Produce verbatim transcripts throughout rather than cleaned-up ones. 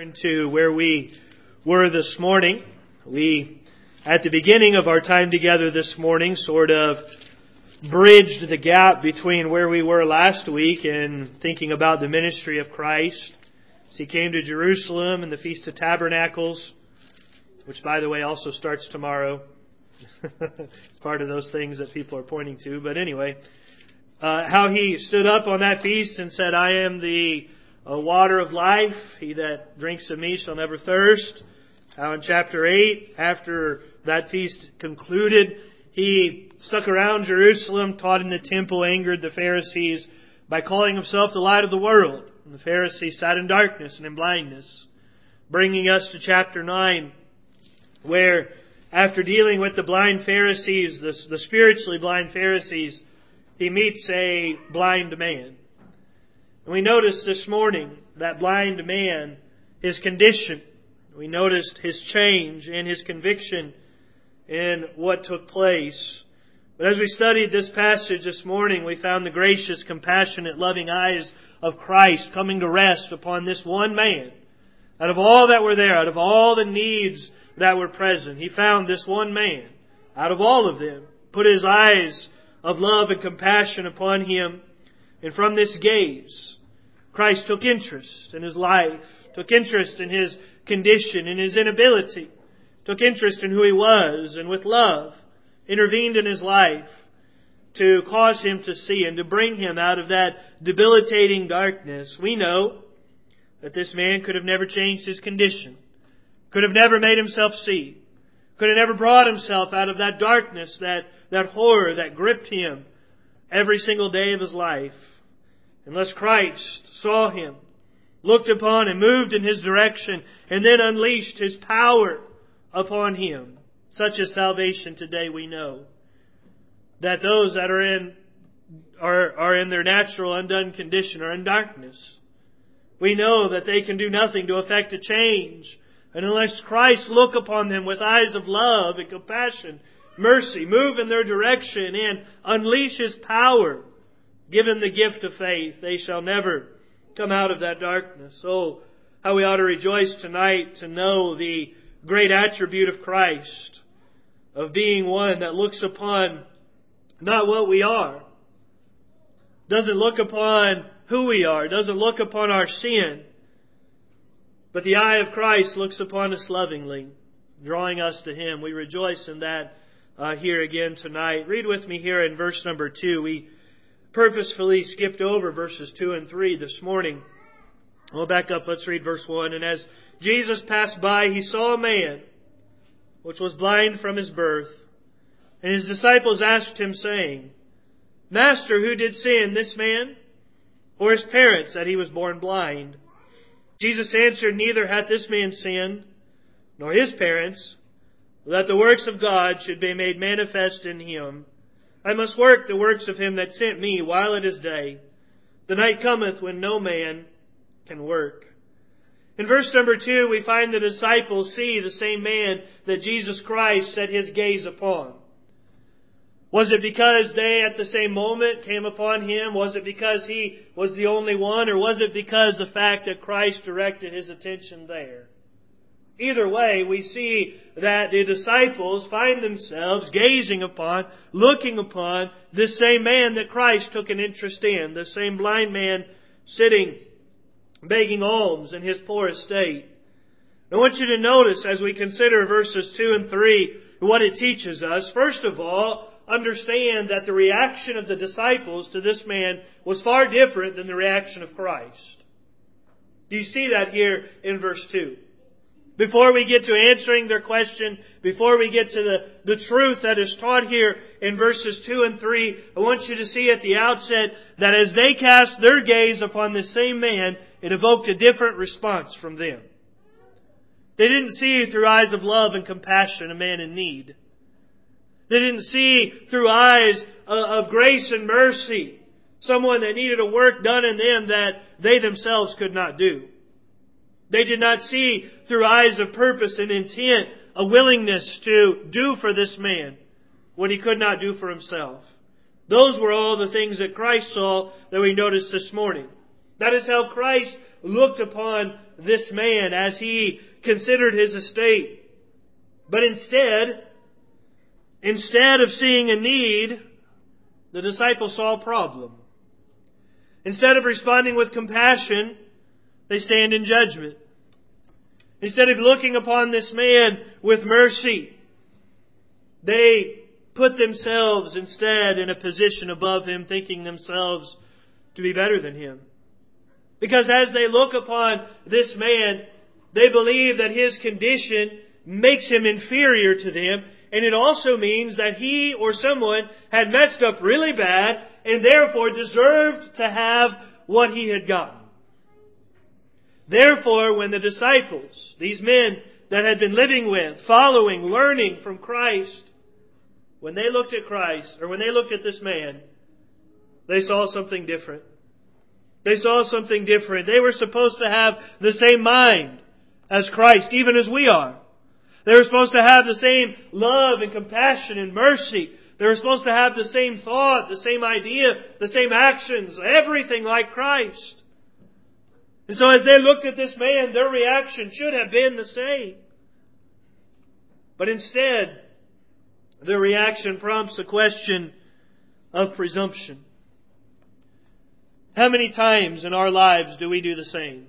Turn to where we were this morning. We, at the beginning of our time together this morning, sort of bridged the gap between where we were last week and thinking about the ministry of Christ. As He came to Jerusalem and the Feast of Tabernacles, which, by the way, also starts tomorrow. It's part of those things that people are pointing to. But anyway, uh, how He stood up on that feast and said, I am the uh, water of life. He that drinks of me shall never thirst. How in chapter eight, after that feast concluded, He stuck around Jerusalem, taught in the temple, angered the Pharisees by calling Himself the light of the world. And the Pharisees sat in darkness and in blindness. Bringing us to chapter nine, where after dealing with the blind Pharisees, the, the spiritually blind Pharisees, He meets a blind man. And we noticed this morning that blind man, his condition. We noticed his change and his conviction in what took place. But as we studied this passage this morning, we found the gracious, compassionate, loving eyes of Christ coming to rest upon this one man. Out of all that were there, out of all the needs that were present, He found this one man, out of all of them, put His eyes of love and compassion upon him. And from this gaze, Christ took interest in his life, took interest in his condition, in his inability, took interest in who he was, and with love intervened in his life to cause him to see and to bring him out of that debilitating darkness. We know that this man could have never changed his condition, could have never made himself see, could have never brought himself out of that darkness, that, that horror that gripped him every single day of his life, unless Christ saw him, looked upon and moved in his direction, and then unleashed His power upon him. Such as salvation today, we know that those that are in are, are in their natural undone condition are in darkness. We know that they can do nothing to effect a change, and unless Christ look upon them with eyes of love and compassion, mercy, move in their direction and unleash His power, give them the gift of faith, they shall never come out of that darkness. Oh, how we ought to rejoice tonight to know the great attribute of Christ, of being one that looks upon not what we are, doesn't look upon who we are, doesn't look upon our sin, but the eye of Christ looks upon us lovingly, drawing us to Him. We rejoice in that uh, here again tonight. Read with me here in verse number two. We purposefully skipped over verses two and three this morning. We'll back up. Let's read verse one. And as Jesus passed by, He saw a man which was blind from his birth. And His disciples asked Him, saying, Master, who did sin, this man or his parents, that he was born blind? Jesus answered, Neither hath this man sinned, nor his parents, but that the works of God should be made manifest in him. I must work the works of Him that sent me while it is day. The night cometh when no man can work. In verse number two, we find the disciples see the same man that Jesus Christ set His gaze upon. Was it because they at the same moment came upon Him? Was it because He was the only one? Or was it because the fact that Christ directed His attention there? Either way, we see that the disciples find themselves gazing upon, looking upon this same man that Christ took an interest in, the same blind man sitting, begging alms in his poor estate. I want you to notice as we consider verses two and three what it teaches us. First of all, understand that the reaction of the disciples to this man was far different than the reaction of Christ. Do you see that here in verse two? Before we get to answering their question, before we get to the, the truth that is taught here in verses two and three, I want you to see at the outset that as they cast their gaze upon this same man, it evoked a different response from them. They didn't see through eyes of love and compassion a man in need. They didn't see through eyes of grace and mercy someone that needed a work done in them that they themselves could not do. They did not see through eyes of purpose and intent a willingness to do for this man what he could not do for himself. Those were all the things that Christ saw that we noticed this morning. That is how Christ looked upon this man as He considered his estate. But instead, instead of seeing a need, the disciples saw a problem. Instead of responding with compassion, they stand in judgment. Instead of looking upon this man with mercy, they put themselves instead in a position above him, thinking themselves to be better than him. Because as they look upon this man, they believe that his condition makes him inferior to them, and it also means that he or someone had messed up really bad and therefore deserved to have what he had gotten. Therefore, when the disciples, these men that had been living with, following, learning from Christ, when they looked at Christ, or when they looked at this man, they saw something different. They saw something different. They were supposed to have the same mind as Christ, even as we are. They were supposed to have the same love and compassion and mercy. They were supposed to have the same thought, the same idea, the same actions, everything like Christ. And so as they looked at this man, their reaction should have been the same. But instead, their reaction prompts a question of presumption. How many times in our lives do we do the same?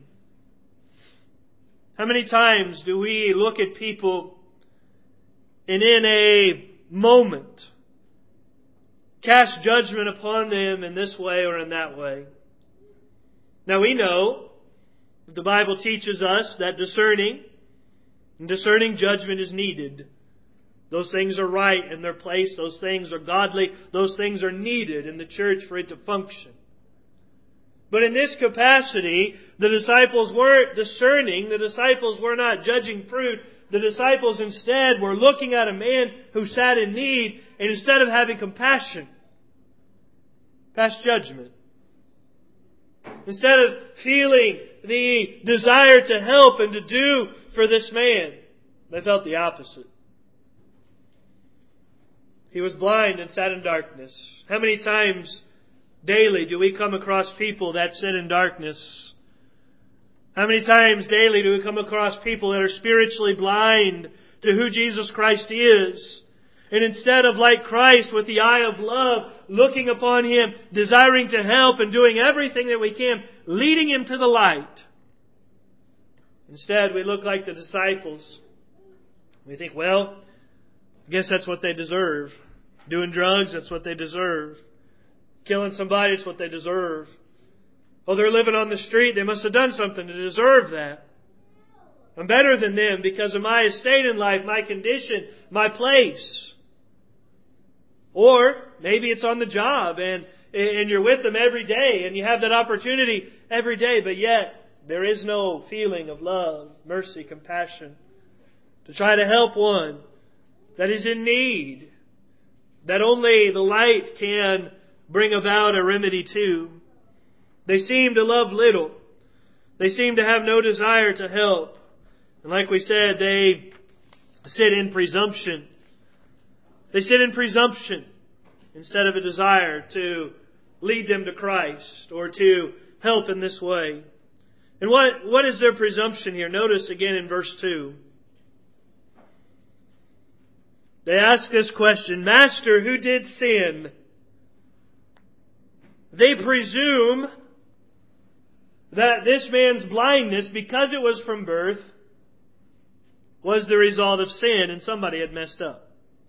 How many times do we look at people and in a moment cast judgment upon them in this way or in that way? Now we know the Bible teaches us that discerning and discerning judgment is needed. Those things are right in their place. Those things are godly. Those things are needed in the church for it to function. But in this capacity, the disciples weren't discerning. The disciples were not judging fruit. The disciples instead were looking at a man who sat in need, and instead of having compassion, passed judgment. Instead of feeling the desire to help and to do for this man, they felt the opposite. He was blind and sat in darkness. How many times daily do we come across people that sit in darkness? How many times daily do we come across people that are spiritually blind to who Jesus Christ is? And instead of, like Christ, with the eye of love, looking upon Him, desiring to help and doing everything that we can, leading Him to the light, instead we look like the disciples. We think, well, I guess that's what they deserve. Doing drugs, that's what they deserve. Killing somebody, it's what they deserve. Oh, they're living on the street, they must have done something to deserve that. I'm better than them because of my estate in life, my condition, my place. Or maybe it's on the job and, and you're with them every day and you have that opportunity every day, but yet there is no feeling of love, mercy, compassion to try to help one that is in need, that only the light can bring about a remedy to. They seem to love little. They seem to have no desire to help. And like we said, they sit in presumption. They sit in presumption instead of a desire to lead them to Christ or to help in this way. And what, what is their presumption here? Notice again in verse two. They ask this question, Master, who did sin? They presume that this man's blindness, because it was from birth, was the result of sin and somebody had messed up.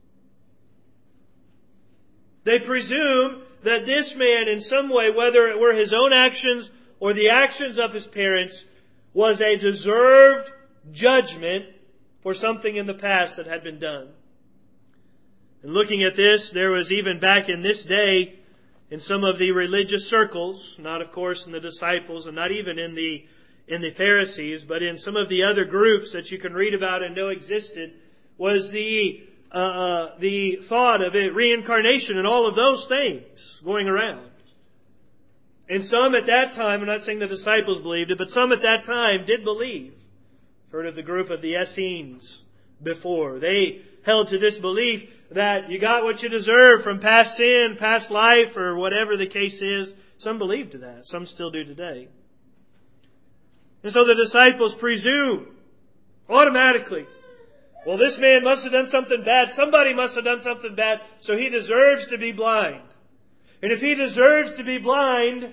They presume that this man in some way, whether it were his own actions or the actions of his parents, was a deserved judgment for something in the past that had been done. And looking at this, there was even back in this day, in some of the religious circles, not of course in the disciples and not even in the in the Pharisees, but in some of the other groups that you can read about and know existed, was the uh, the thought of it, reincarnation and all of those things going around. And some at that time, I'm not saying the disciples believed it, but some at that time did believe. Heard of the group of the Essenes before. They held to this belief that you got what you deserve from past sin, past life, or whatever the case is. Some believed that. Some still do today. And so the disciples presume automatically, well, this man must have done something bad. Somebody must have done something bad, so he deserves to be blind. And if he deserves to be blind,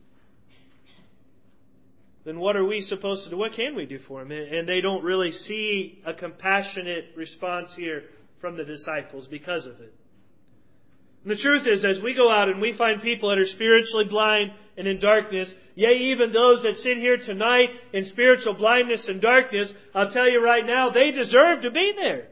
then what are we supposed to do? What can we do for him? And they don't really see a compassionate response here from the disciples because of it. And the truth is, as we go out and we find people that are spiritually blind and in darkness, yea, even those that sit here tonight in spiritual blindness and darkness, I'll tell you right now, they deserve to be there.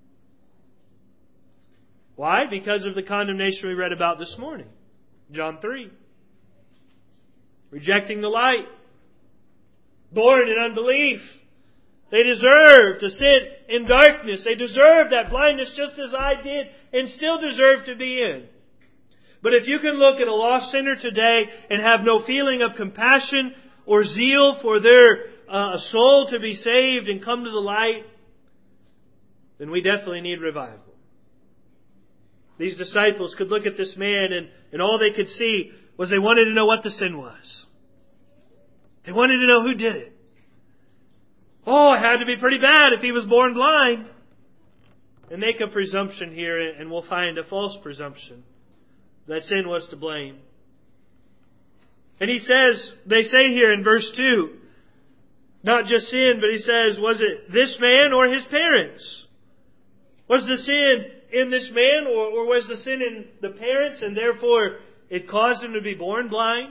Why? Because of the condemnation we read about this morning. John three. Rejecting the light. Born in unbelief. They deserve to sit in darkness. They deserve that blindness just as I did and still deserve to be in. But if you can look at a lost sinner today and have no feeling of compassion or zeal for their uh, soul to be saved and come to the light, then we definitely need revival. These disciples could look at this man and, and all they could see was they wanted to know what the sin was. They wanted to know who did it. Oh, it had to be pretty bad if he was born blind. And make a presumption here, and we'll find a false presumption that sin was to blame. And he says, they say here in verse two, not just sin, but he says, was it this man or his parents? Was the sin in this man, or, or was the sin in the parents, and therefore it caused him to be born blind?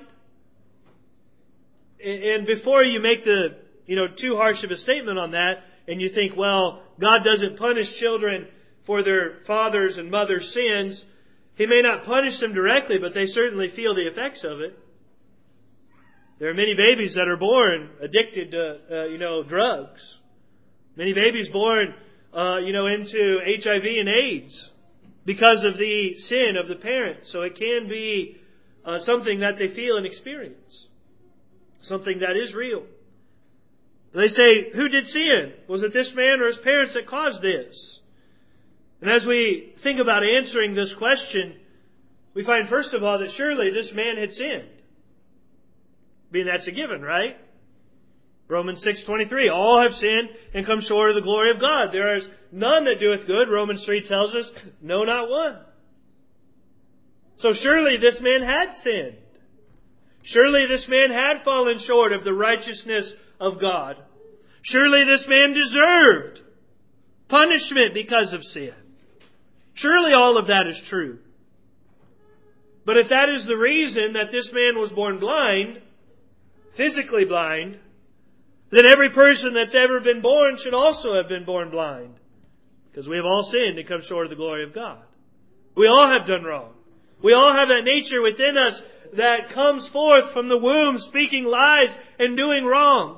And before you make the, you know, too harsh of a statement on that, and you think, well, God doesn't punish children for their fathers' and mothers' sins. He may not punish them directly, but they certainly feel the effects of it. There are many babies that are born addicted to, uh, you know, drugs. Many babies born, uh, you know, into H I V and AIDS because of the sin of the parents. So it can be uh, something that they feel and experience. Something that is real. They say, who did sin? Was it this man or his parents that caused this? And as we think about answering this question, we find first of all that surely this man had sinned. Being that's a given, right? Romans six twenty-three, all have sinned and come short of the glory of God. There is none that doeth good. Romans three tells us, no, not one. So surely this man had sinned. Surely this man had fallen short of the righteousness of God. Surely this man deserved punishment because of sin. Surely all of that is true. But if that is the reason that this man was born blind, physically blind, then every person that's ever been born should also have been born blind. Because we have all sinned and come short of the glory of God. We all have done wrong. We all have that nature within us that comes forth from the womb speaking lies and doing wrong.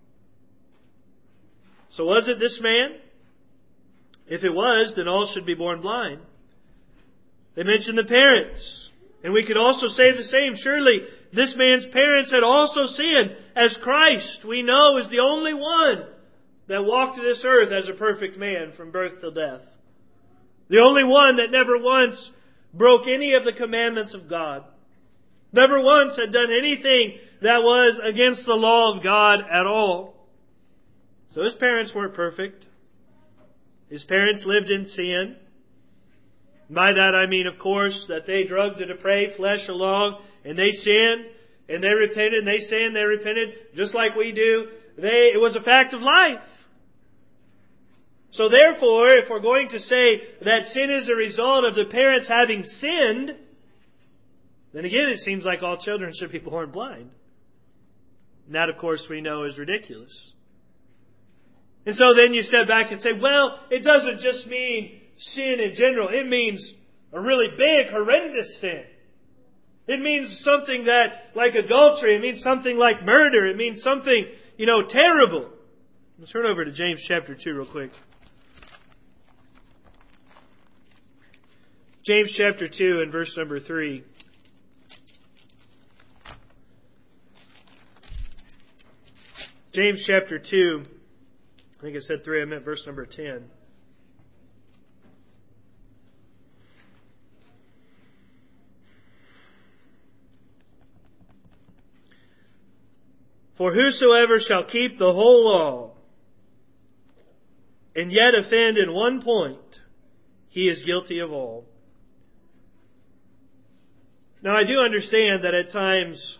So was it this man? If it was, then all should be born blind. They mention the parents. And we could also say the same. Surely this man's parents had also sinned, as Christ, we know, is the only one that walked this earth as a perfect man from birth till death. The only one that never once broke any of the commandments of God. Never once had done anything that was against the law of God at all. So his parents weren't perfect. His parents lived in sin. By that I mean, of course, that they drugged the depraved flesh along and they sinned and they repented and they sinned, they repented just like we do. They, it was a fact of life. So therefore, if we're going to say that sin is a result of the parents having sinned, then again it seems like all children should be born blind. And that, of course, we know is ridiculous. And so then you step back and say, well, it doesn't just mean sin in general. It means a really big, horrendous sin. It means something that, like adultery, it means something like murder. It means something, you know, terrible. Let's turn over to James chapter two real quick. James chapter two and verse number three. James chapter two, I think it said three, I meant verse number ten. For whosoever shall keep the whole law, and yet offend in one point, he is guilty of all. Now I do understand that at times,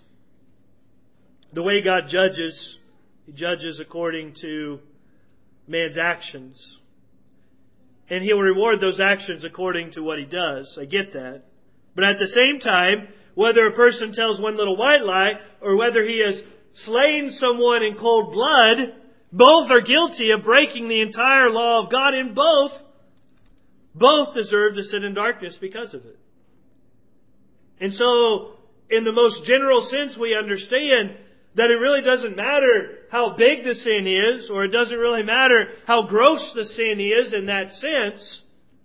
the way God judges, He judges according to man's actions. And He'll reward those actions according to what he does. I get that. But at the same time, whether a person tells one little white lie or whether he has slain someone in cold blood, both are guilty of breaking the entire law of God, and both, both deserve to sit in darkness because of it. And so, in the most general sense, we understand that it really doesn't matter how big the sin is, or it doesn't really matter how gross the sin is in that sense.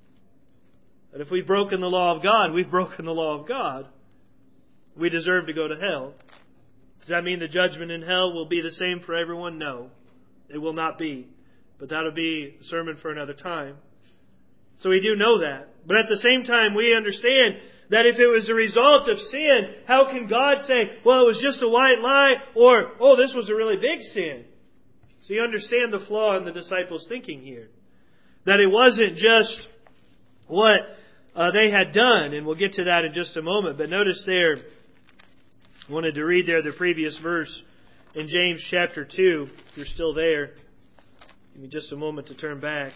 That if we've broken the law of God, we've broken the law of God. We deserve to go to hell. Does that mean the judgment in hell will be the same for everyone? No, it will not be. But that'll be a sermon for another time. So we do know that. But at the same time, we understand that if it was a result of sin, how can God say, well, it was just a white lie, or, oh, this was a really big sin? So you understand the flaw in the disciples' thinking here. That it wasn't just what uh, they had done, and we'll get to that in just a moment. But notice there, I wanted to read there the previous verse in James chapter two, if you're still there. Give me just a moment to turn back.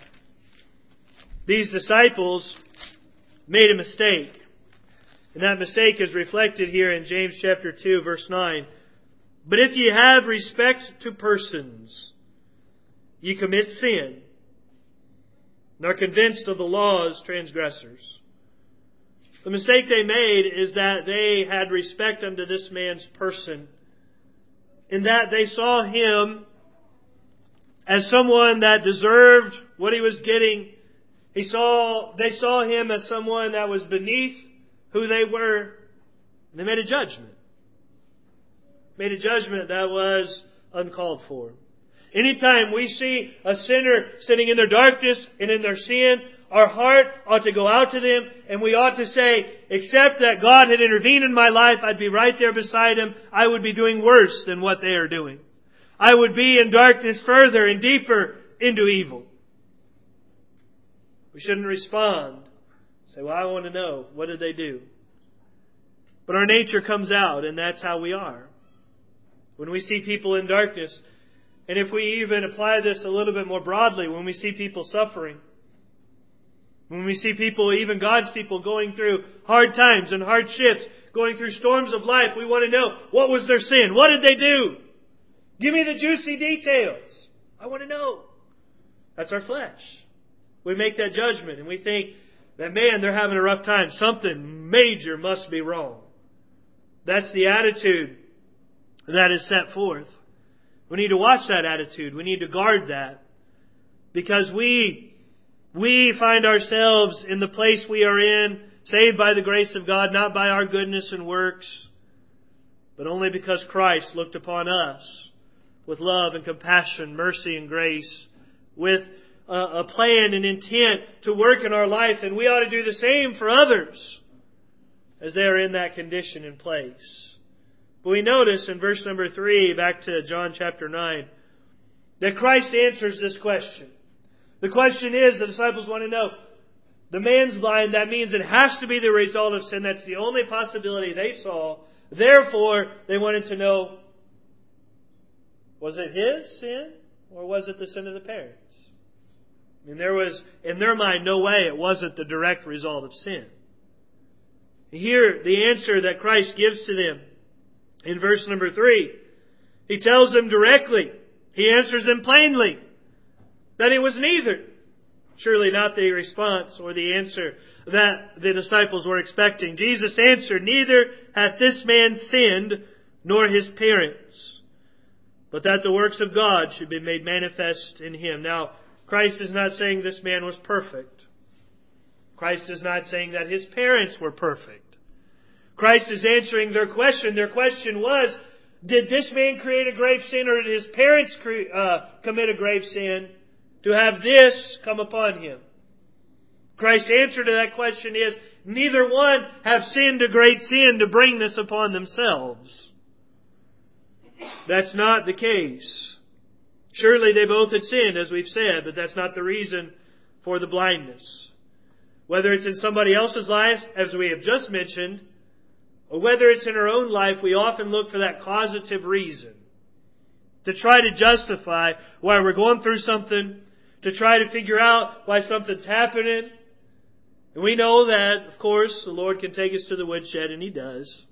These disciples made a mistake. And that mistake is reflected here in James chapter two, verse nine. But if ye have respect to persons, ye commit sin, and are convinced of the law as transgressors. The mistake they made is that they had respect unto this man's person, in that they saw him as someone that deserved what he was getting. He saw, they saw him as someone that was beneath who they were. They made a judgment. Made a judgment that was uncalled for. Anytime we see a sinner sitting in their darkness and in their sin, our heart ought to go out to them, and we ought to say, except that God had intervened in my life, I'd be right there beside him. I would be doing worse than what they are doing. I would be in darkness further and deeper into evil. We shouldn't respond. Say, well, I want to know, what did they do? But our nature comes out, and that's how we are. When we see people in darkness, and if we even apply this a little bit more broadly, when we see people suffering, when we see people, even God's people, going through hard times and hardships, going through storms of life, we want to know, what was their sin? What did they do? Give me the juicy details. I want to know. That's our flesh. We make that judgment, and we think that, man, they're having a rough time. Something major must be wrong. That's the attitude that is set forth. We need to watch that attitude. We need to guard that. Because we, we find ourselves in the place we are in, saved by the grace of God, not by our goodness and works, but only because Christ looked upon us with love and compassion, mercy and grace, with a, a plan and intent to work in our life. And we ought to do the same for others as they are in that condition and place. But we notice in verse number three, back to John chapter nine, that Christ answers this question. The question is, the disciples want to know, the man's blind, that means it has to be the result of sin. That's the only possibility they saw. Therefore, they wanted to know, was it his sin or was it the sin of the parents? I mean, there was, in their mind, no way it wasn't the direct result of sin. Here, the answer that Christ gives to them in verse number three, He tells them directly, He answers them plainly, that it was neither. Surely not the response or the answer that the disciples were expecting. Jesus answered, neither hath this man sinned, nor his parents, but that the works of God should be made manifest in him. Now, Christ is not saying this man was perfect. Christ is not saying that his parents were perfect. Christ is answering their question. Their question was, did this man create a grave sin, or did his parents cre- uh, commit a grave sin to have this come upon him? Christ's answer to that question is, neither one have sinned a great sin to bring this upon themselves. That's not the case. Surely they both had sinned, as we've said, but that's not the reason for the blindness. Whether it's in somebody else's life, as we have just mentioned, or whether it's in our own life, we often look for that causative reason to try to justify why we're going through something, to try to figure out why something's happening. And we know that, of course, the Lord can take us to the woodshed, and He does.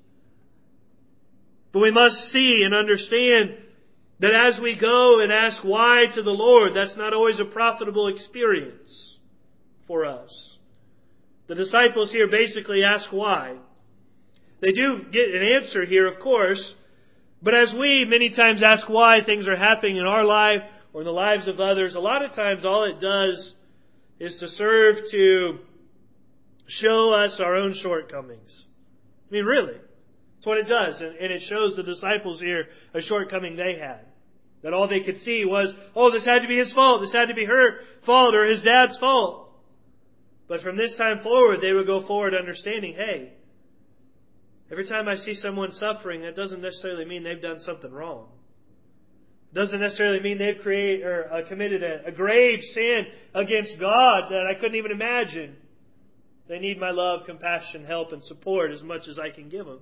But we must see and understand that as we go and ask why to the Lord, that's not always a profitable experience for us. The disciples here basically ask why. They do get an answer here, of course, but as we many times ask why things are happening in our life or in the lives of others, a lot of times all it does is to serve to show us our own shortcomings. I mean, really. That's what it does. And, and it shows the disciples here a shortcoming they had. That all they could see was, oh, this had to be his fault. This had to be her fault or his dad's fault. But from this time forward, they would go forward understanding, hey, every time I see someone suffering, that doesn't necessarily mean they've done something wrong. It doesn't necessarily mean they've created or uh, committed a, a grave sin against God that I couldn't even imagine. They need my love, compassion, help, and support as much as I can give them.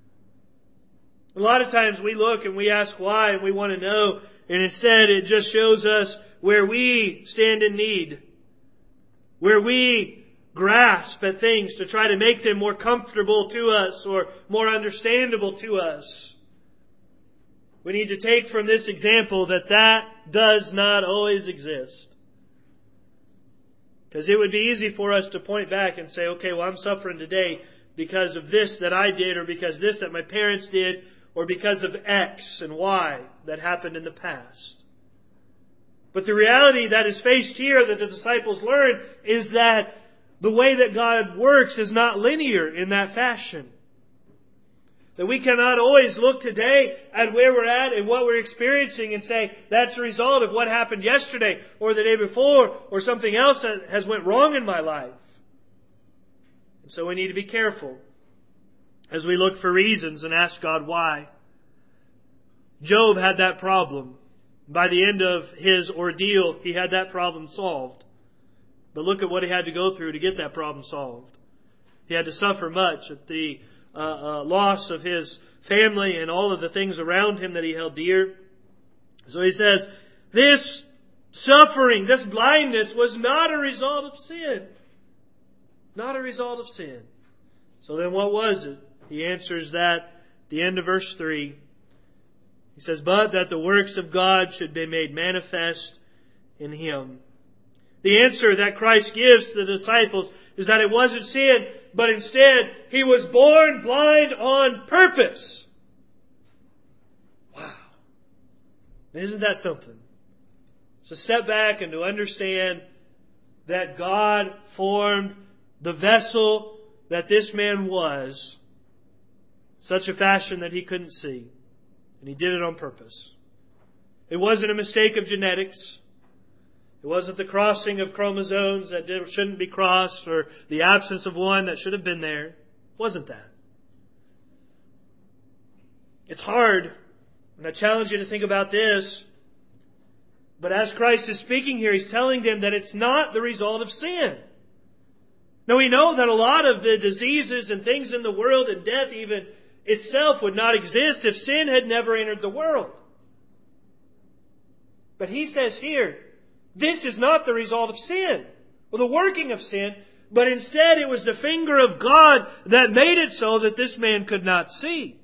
A lot of times we look and we ask why and we want to know, and instead it just shows us where we stand in need, where we grasp at things to try to make them more comfortable to us or more understandable to us. We need to take from this example that that does not always exist. Because it would be easy for us to point back and say, okay, well, I'm suffering today because of this that I did, or because this that my parents did, or because of X and Y that happened in the past. But the reality that is faced here that the disciples learned is that the way that God works is not linear in that fashion. That we cannot always look today at where we're at and what we're experiencing and say, that's a result of what happened yesterday or the day before or something else that has went wrong in my life. And so we need to be careful as we look for reasons and ask God why. Job had that problem. By the end of his ordeal, he had that problem solved. But look at what he had to go through to get that problem solved. He had to suffer much at the uh, uh, loss of his family and all of the things around him that he held dear. So he says, this suffering, this blindness was not a result of sin. Not a result of sin. So then what was it? He answers that at the end of verse three. He says, but that the works of God should be made manifest in Him. The answer that Christ gives to the disciples is that it wasn't sin, but instead He was born blind on purpose. Wow. Isn't that something? To step back and to understand that God formed the vessel that this man was such a fashion that he couldn't see. And He did it on purpose. It wasn't a mistake of genetics. It wasn't the crossing of chromosomes that shouldn't be crossed or the absence of one that should have been there. It wasn't that. It's hard, and I challenge you to think about this. But as Christ is speaking here, He's telling them that it's not the result of sin. Now we know that a lot of the diseases and things in the world and death even itself would not exist if sin had never entered the world. But He says here, this is not the result of sin, or the working of sin, but instead it was the finger of God that made it so that this man could not see.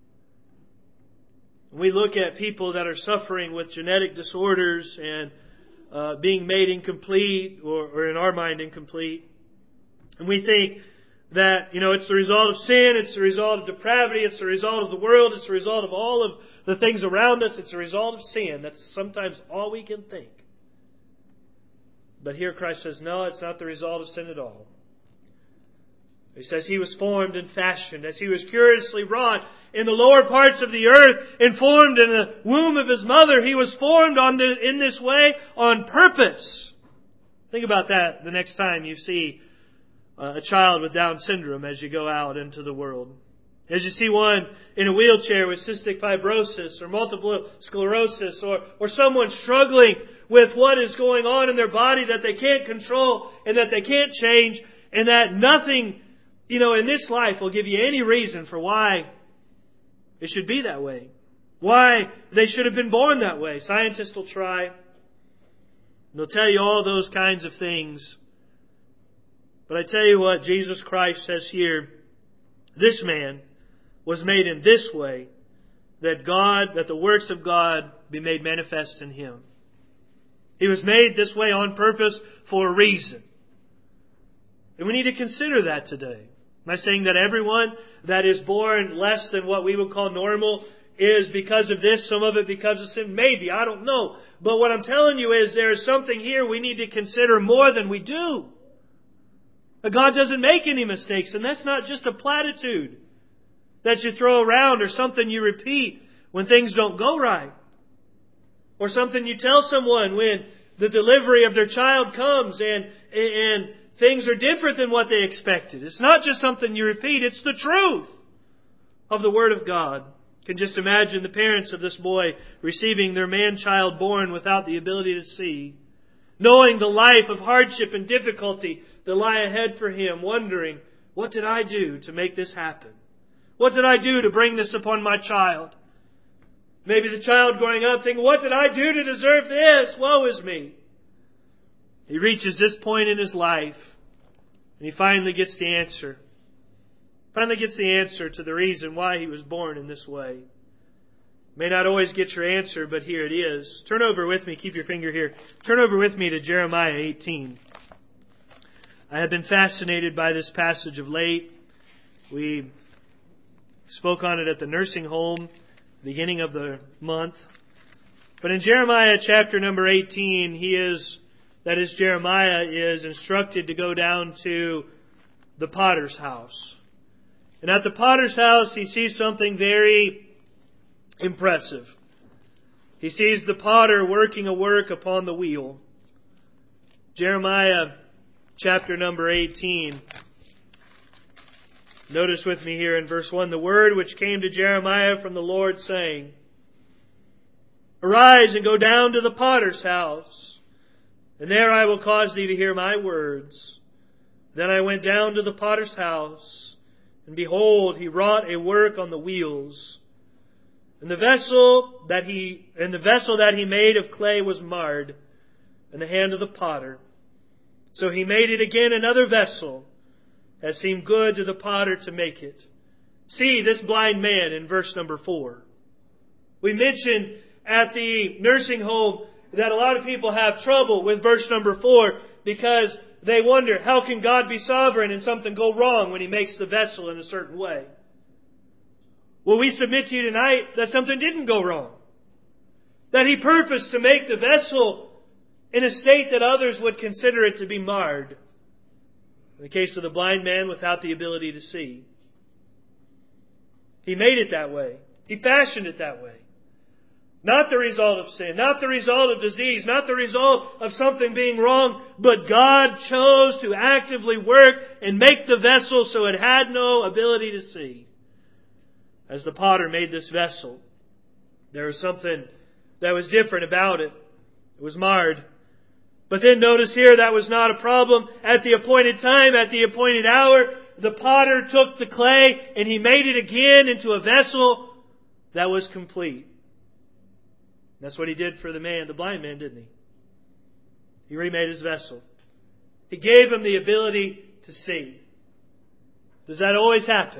We look at people that are suffering with genetic disorders and uh, being made incomplete, or, or in our mind incomplete, and we think that, you know, it's the result of sin, it's the result of depravity, it's the result of the world, it's the result of all of the things around us, it's the result of sin. That's sometimes all we can think. But here Christ says, no, it's not the result of sin at all. He says He was formed and fashioned as He was curiously wrought in the lower parts of the earth and formed in the womb of His mother. He was formed on the, in this way on purpose. Think about that the next time you see a child with Down syndrome as you go out into the world. As you see one in a wheelchair with cystic fibrosis or multiple sclerosis, or, or someone struggling with what is going on in their body that they can't control and that they can't change, and that nothing, you know, in this life will give you any reason for why it should be that way. Why they should have been born that way. Scientists will try. They'll tell you all those kinds of things. But I tell you what, Jesus Christ says here, this man was made in this way, that God, that the works of God be made manifest in him. He was made this way on purpose for a reason. And we need to consider that today. Am I saying that everyone that is born less than what we would call normal is because of this, some of it because of sin? Maybe, I don't know. But what I'm telling you is there is something here we need to consider more than we do. God doesn't make any mistakes, and that's not just a platitude that you throw around or something you repeat when things don't go right. Or something you tell someone when the delivery of their child comes and, and things are different than what they expected. It's not just something you repeat, it's the truth of the Word of God. You can just imagine the parents of this boy receiving their man-child born without the ability to see, knowing the life of hardship and difficulty that lie ahead for him, wondering, what did I do to make this happen? What did I do to bring this upon my child? Maybe the child growing up thinking, what did I do to deserve this? Woe is me. He reaches this point in his life, and he finally gets the answer. Finally gets the answer to the reason why he was born in this way. May not always get your answer, but here it is. Turn over with me, keep your finger here. Turn over with me to Jeremiah eighteen. I have been fascinated by this passage of late. We spoke on it at the nursing home, beginning of the month. But in Jeremiah chapter number eighteen, he is, that is Jeremiah, is instructed to go down to the potter's house. And at the potter's house, he sees something very impressive. He sees the potter working a work upon the wheel. Jeremiah chapter number eighteen. Notice with me here in verse one, the word which came to Jeremiah from the Lord, saying, Arise and go down to the potter's house, and there I will cause thee to hear my words. Then I went down to the potter's house, and behold, he wrought a work on the wheels. And the vessel that he and the vessel that he made of clay was marred in the hand of the potter. So he made it again another vessel, that seemed good to the potter to make it. See this blind man in verse number four. We mentioned at the nursing home that a lot of people have trouble with verse number four because they wonder, how can God be sovereign and something go wrong when He makes the vessel in a certain way? Well, we submit to you tonight that something didn't go wrong. That He purposed to make the vessel in a state that others would consider it to be marred. In the case of the blind man without the ability to see. He made it that way. He fashioned it that way. Not the result of sin, not the result of disease, not the result of something being wrong, but God chose to actively work and make the vessel so it had no ability to see. As the potter made this vessel, there was something that was different about it. It was marred. But then notice here, that was not a problem. At the appointed time, at the appointed hour, the potter took the clay and he made it again into a vessel that was complete. That's what He did for the man, the blind man, didn't He? He remade his vessel. He gave him the ability to see. Does that always happen?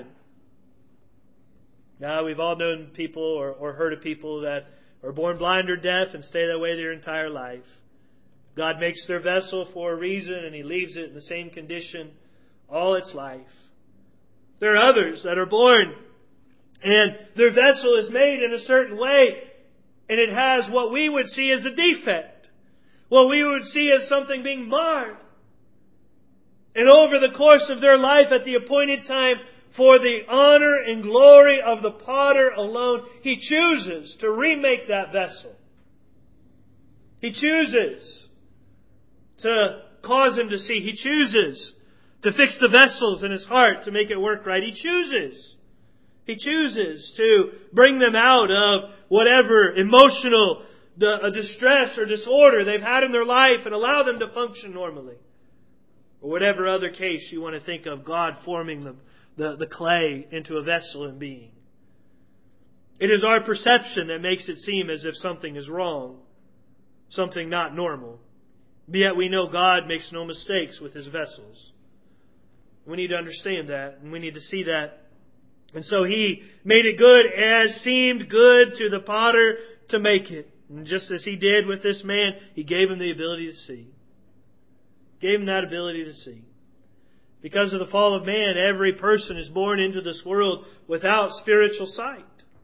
Now, we've all known people or, or heard of people that are born blind or deaf and stay that way their entire life. God makes their vessel for a reason and He leaves it in the same condition all its life. There are others that are born and their vessel is made in a certain way and it has what we would see as a defect. What we would see as something being marred. And over the course of their life at the appointed time, for the honor and glory of the potter alone, He chooses to remake that vessel. He chooses to cause him to see. He chooses to fix the vessels in his heart to make it work right. He chooses. He chooses to bring them out of whatever emotional distress or disorder they've had in their life and allow them to function normally. Or whatever other case you want to think of, God forming the, the, the clay into a vessel and being. It is our perception that makes it seem as if something is wrong, something not normal. But yet we know God makes no mistakes with His vessels. We need to understand that, and we need to see that. And so He made it good as seemed good to the potter to make it. And just as He did with this man, He gave him the ability to see. Gave him that ability to see. Because of the fall of man, every person is born into this world without spiritual sight.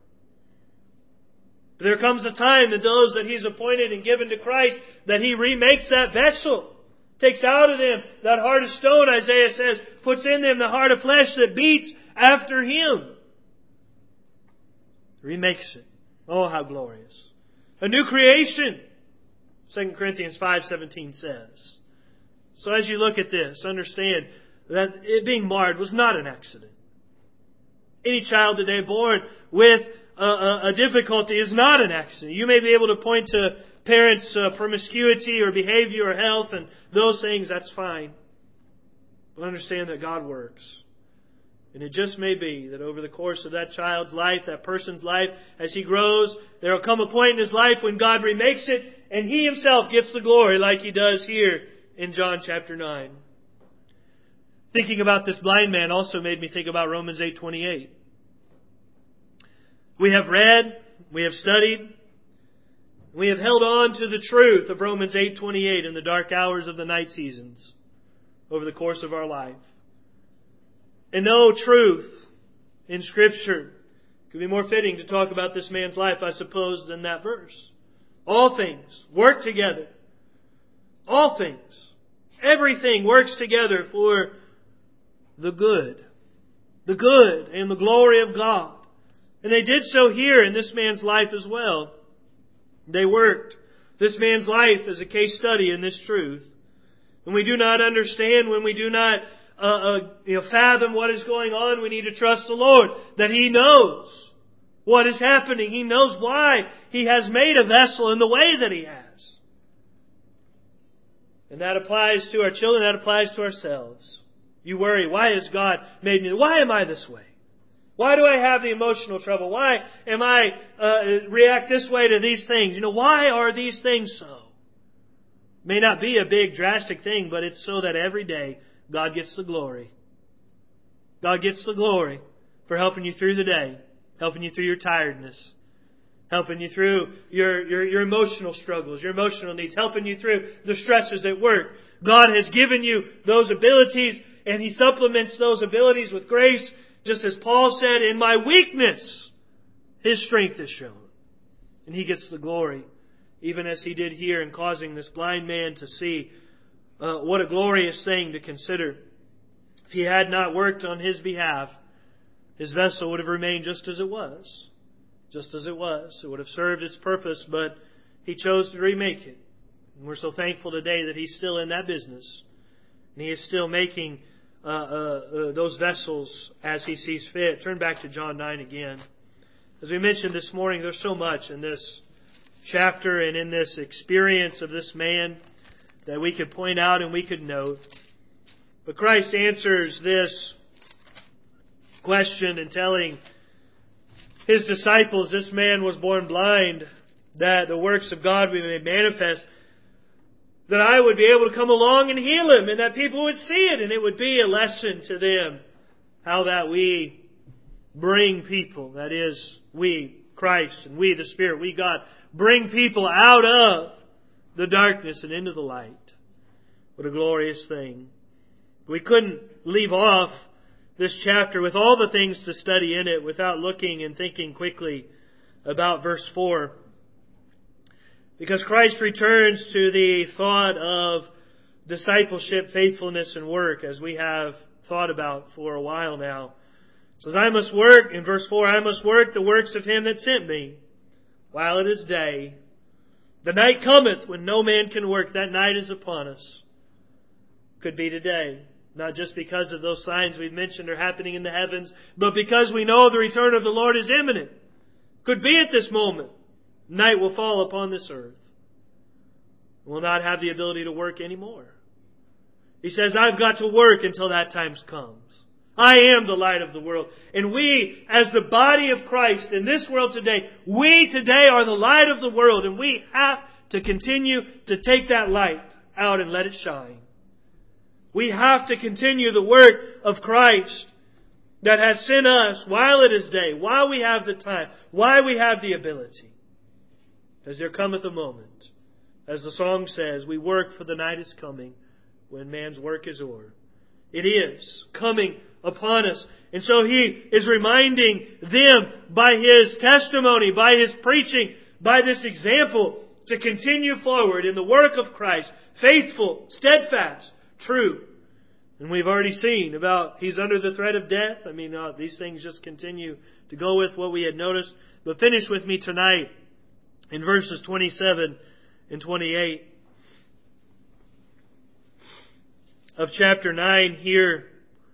But there comes a time that those that He's appointed and given to Christ, that He remakes that vessel. Takes out of them that heart of stone, Isaiah says, puts in them the heart of flesh that beats after Him. Remakes it. Oh, how glorious. A new creation, Second Corinthians five seventeen says. So as you look at this, understand that it being marred was not an accident. Any child today born with a, a, a difficulty is not an accident. You may be able to point to parents' uh, promiscuity or behavior or health and those things, that's fine. But understand that God works. And it just may be that over the course of that child's life, that person's life, as he grows, there will come a point in his life when God remakes it and He Himself gets the glory like He does here in John chapter nine. Thinking about this blind man also made me think about Romans eight twenty-eight. We have read, we have studied, we have held on to the truth of Romans eight twenty-eight in the dark hours of the night seasons over the course of our life. And no truth in Scripture could be more fitting to talk about this man's life, I suppose, than that verse. All things work together. All things. Everything works together for the good. The good and the glory of God. And they did so here in this man's life as well. They worked. This man's life is a case study in this truth. When we do not understand, when we do not uh, uh, you know, fathom what is going on, we need to trust the Lord that He knows what is happening. He knows why He has made a vessel in the way that He has. And that applies to our children, that applies to ourselves. You worry, why has God made me? Why am I this way? Why do I have the emotional trouble? Why am I uh, react this way to these things? You know, why are these things so? May not be a big drastic thing, but it's so that every day God gets the glory. God gets the glory for helping you through the day, helping you through your tiredness, helping you through your, your, your emotional struggles, your emotional needs, helping you through the stresses at work. God has given you those abilities, and He supplements those abilities with grace. Just as Paul said, in my weakness, His strength is shown. And He gets the glory, even as He did here in causing this blind man to see. Uh, what a glorious thing to consider. If He had not worked on his behalf, his vessel would have remained just as it was. Just as it was. It would have served its purpose, but He chose to remake it. And we're so thankful today that He's still in that business. And He is still making uh, uh, uh, those vessels as He sees fit. Turn back to John nine again. As we mentioned this morning, there's so much in this chapter and in this experience of this man that we could point out and we could note. But Christ answers this question in telling His disciples, this man was born blind, that the works of God would be made manifest, that I would be able to come along and heal him, and that people would see it, and it would be a lesson to them how that we bring people, that is, we, Christ, and we, the Spirit, we, God, bring people out of the darkness and into the light. What a glorious thing. We couldn't leave off this chapter with all the things to study in it without looking and thinking quickly about verse four. Because Christ returns to the thought of discipleship, faithfulness, and work, as we have thought about for a while now. It says, I must work, in verse four, I must work the works of Him that sent me while it is day. The night cometh when no man can work. That night is upon us. Could be today. Not just because of those signs we've mentioned are happening in the heavens, but because we know the return of the Lord is imminent. Could be at this moment. Night will fall upon this earth. We'll not have the ability to work anymore. He says, I've got to work until that time comes. I am the light of the world. And we, as the body of Christ in this world today, we today are the light of the world, and we have to continue to take that light out and let it shine. We have to continue the work of Christ that has sent us while it is day, while we have the time, while we have the ability. As there cometh a moment, as the song says, we work for the night is coming when man's work is o'er. It is coming upon us. And so he is reminding them by his testimony, by his preaching, by this example to continue forward in the work of Christ, faithful, steadfast, true. And we've already seen about he's under the threat of death. I mean, uh, these things just continue to go with what we had noticed. But finish with me tonight in verses twenty-seven and twenty-eight of chapter nine here.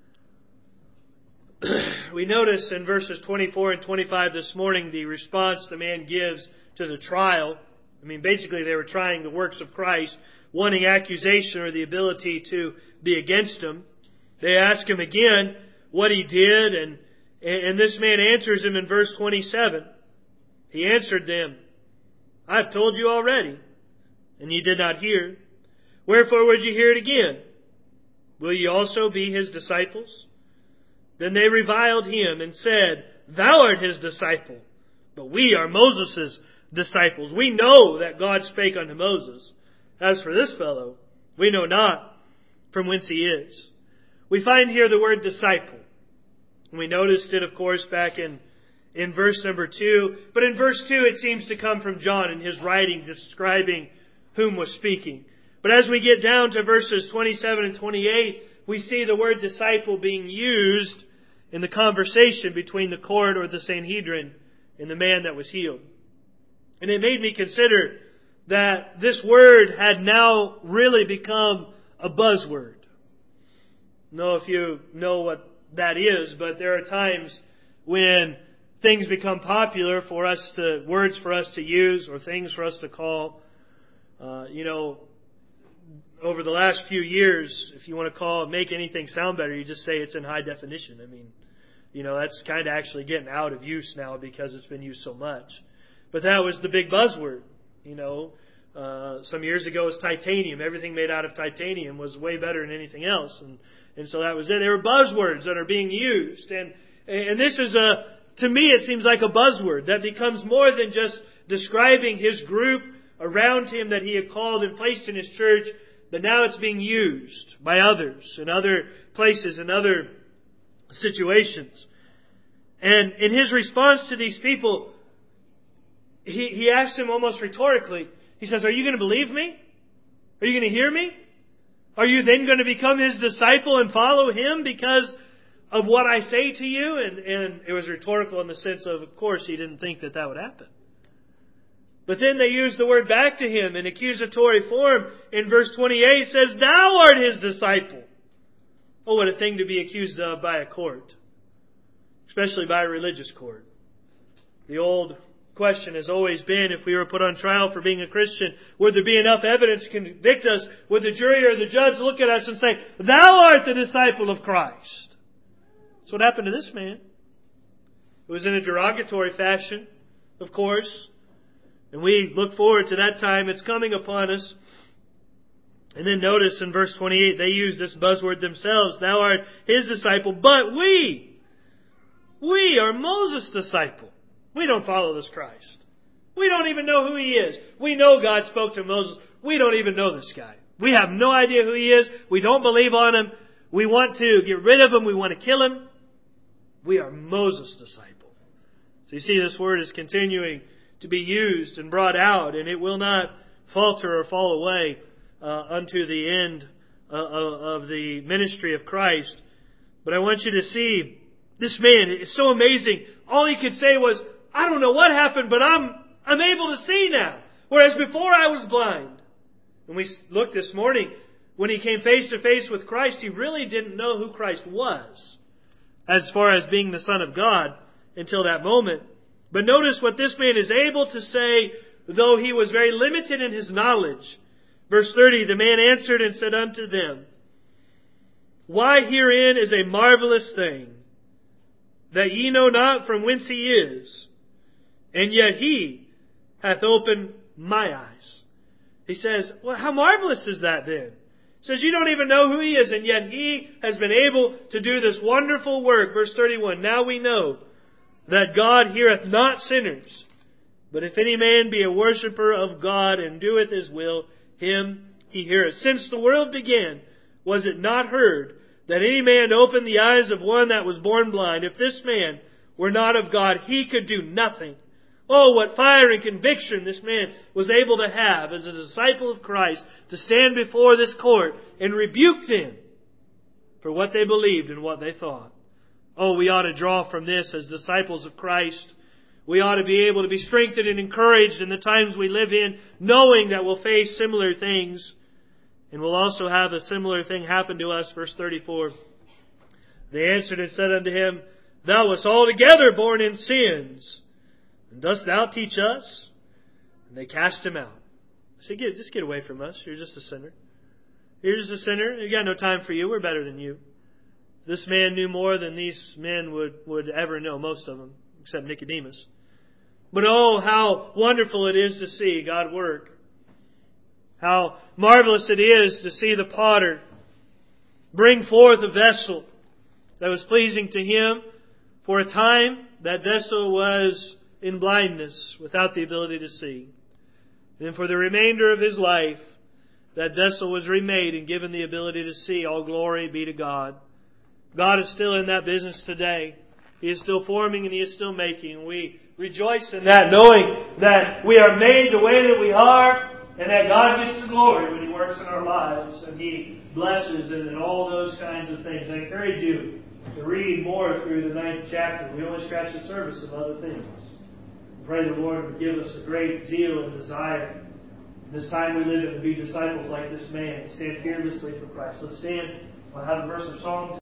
We notice in verses twenty-four and twenty-five this morning the response the man gives to the trial. I mean, basically they were trying the works of Christ, wanting accusation or the ability to be against him. They ask him again what he did, and, and this man answers him in verse twenty-seven. He answered them, I have told you already, and ye did not hear. Wherefore would ye hear it again? Will ye also be his disciples? Then they reviled him and said, Thou art his disciple, but we are Moses' disciples. We know that God spake unto Moses. As for this fellow, we know not from whence he is. We find here the word disciple. We noticed it, of course, back in, in verse number two. But in verse two, it seems to come from John in his writing describing whom was speaking. But as we get down to verses twenty-seven and twenty-eight, we see the word disciple being used in the conversation between the court or the Sanhedrin and the man that was healed. And it made me consider that this word had now really become a buzzword. I don't know if you know what that is, but there are times when things become popular for us to, words for us to use or things for us to call. Uh, you know, over the last few years, if you want to call it, make anything sound better, you just say it's in high definition. I mean, you know, that's kind of actually getting out of use now because it's been used so much. But that was the big buzzword. You know, uh, some years ago it was titanium. Everything made out of titanium was way better than anything else. And, and so that was it. There were buzzwords that are being used. And, and this is a, to me it seems like a buzzword that becomes more than just describing his group around him that he had called and placed in his church. But now it's being used by others in other places, in other situations. And in his response to these people, he, he asks them almost rhetorically. He says, are you going to believe me? Are you going to hear me? Are you then going to become his disciple and follow him because of what I say to you? And, and it was rhetorical in the sense of, of course, he didn't think that that would happen. But then they use the word back to him in accusatory form. In verse twenty-eight, it says, Thou art his disciple. Oh, what a thing to be accused of by a court. Especially by a religious court. The old question has always been, if we were put on trial for being a Christian, would there be enough evidence to convict us? Would the jury or the judge look at us and say, Thou art the disciple of Christ? That's what happened to this man. It was in a derogatory fashion, of course. And we look forward to that time. It's coming upon us. And then notice in verse twenty-eight, they use this buzzword themselves. Thou art his disciple, but we, we are Moses' disciple. We don't follow this Christ. We don't even know who he is. We know God spoke to Moses. We don't even know this guy. We have no idea who he is. We don't believe on him. We want to get rid of him. We want to kill him. We are Moses' disciple. So you see, this word is continuing to be used and brought out, and it will not falter or fall away uh, unto the end uh, of the ministry of Christ. But I want you to see this man. It's so amazing. All he could say was, I don't know what happened, but I'm I'm able to see now. Whereas before I was blind. And we looked this morning, when he came face to face with Christ, he really didn't know who Christ was as far as being the Son of God until that moment. But notice what this man is able to say, though he was very limited in his knowledge. Verse thirty, the man answered and said unto them, Why herein is a marvelous thing, that ye know not from whence he is, and yet he hath opened my eyes. He says, well, how marvelous is that then? He says, you don't even know who he is, and yet he has been able to do this wonderful work. Verse thirty-one, Now we know that God heareth not sinners, but if any man be a worshipper of God and doeth his will, him he heareth. Since the world began, was it not heard that any man opened the eyes of one that was born blind? If this man were not of God, he could do nothing. Oh, what fire and conviction this man was able to have as a disciple of Christ to stand before this court and rebuke them for what they believed and what they thought. Oh, we ought to draw from this as disciples of Christ. We ought to be able to be strengthened and encouraged in the times we live in, knowing that we'll face similar things. And we'll also have a similar thing happen to us. Verse thirty-four. They answered and said unto him, Thou wast altogether born in sins, and dost thou teach us? And they cast him out. Say, get, just get away from us. You're just a sinner. You're just a sinner. We've got no time for you. We're better than you. This man knew more than these men would, would ever know, most of them, except Nicodemus. But oh, how wonderful it is to see God work. How marvelous it is to see the potter bring forth a vessel that was pleasing to him. For a time, that vessel was in blindness, without the ability to see. Then for the remainder of his life, that vessel was remade and given the ability to see. All glory be to God. God is still in that business today. He is still forming and He is still making. We rejoice in that, knowing that we are made the way that we are, and that God gets the glory when He works in our lives, and He blesses and, and all those kinds of things. I encourage you to read more through the ninth chapter. We only scratch the surface of other things. I pray the Lord would give us a great zeal and desire in this time we live in to be disciples like this man, to stand fearlessly for Christ. Let's stand. I'll have a verse of song.